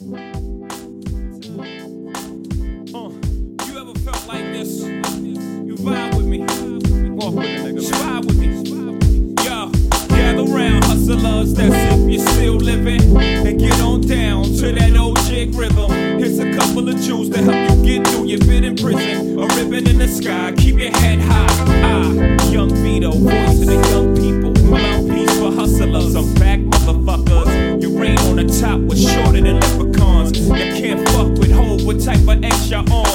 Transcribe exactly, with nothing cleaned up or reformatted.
Uh, you ever felt like this? You vibe with me. Walk with me, nigga. Ride with me. Yo, gather round, hustlers, that's if you're still living. And get on down to that old jig rhythm. Here's a couple of jewels to help you get through your bit in prison. A ribbon in the sky, keep your head high. Ah, Young Vito, voice of the young people. Mouthpiece for hustlers, I'm back, motherfuckers. Your reign on the top was shorter than leprechauns. You can't fuck with Hov, what type of X y'all on?